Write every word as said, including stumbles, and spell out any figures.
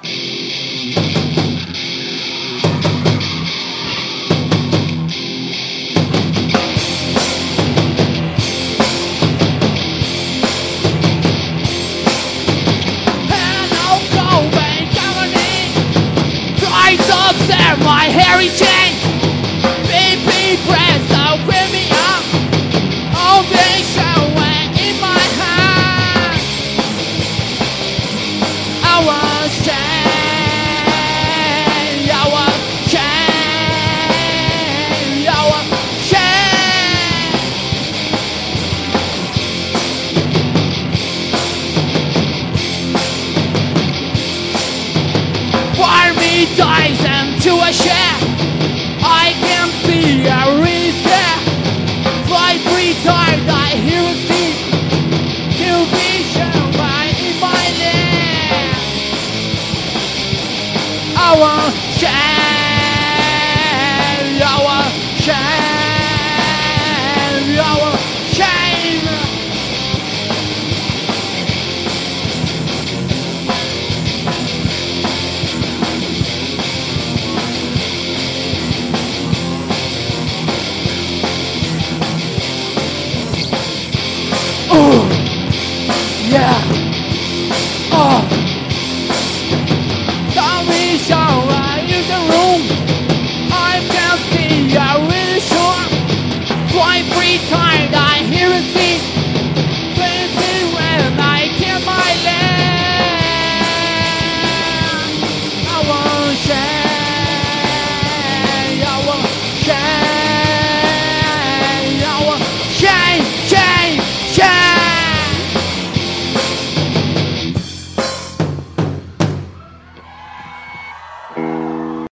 My hairy chain, baby breath, so bring me up. Oh, big shower in my hand. I want change, I want change, I want change. Warm me dice and to a share, I can see a risk there. Fly three times, I hear a sea. To be shown by in my land. I want change, I want change, I want